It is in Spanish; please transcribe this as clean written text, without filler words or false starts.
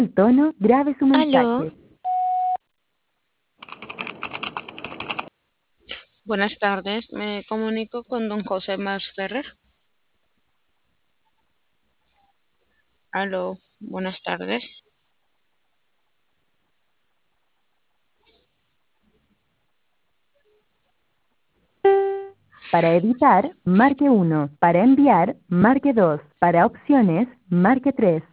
el tono, grabe su Aló, mensaje. buenas tardes. Me comunico con don José Ferrer. Aló, buenas tardes. Para editar, marque 1. Para enviar, marque 2. Para opciones, marque 3.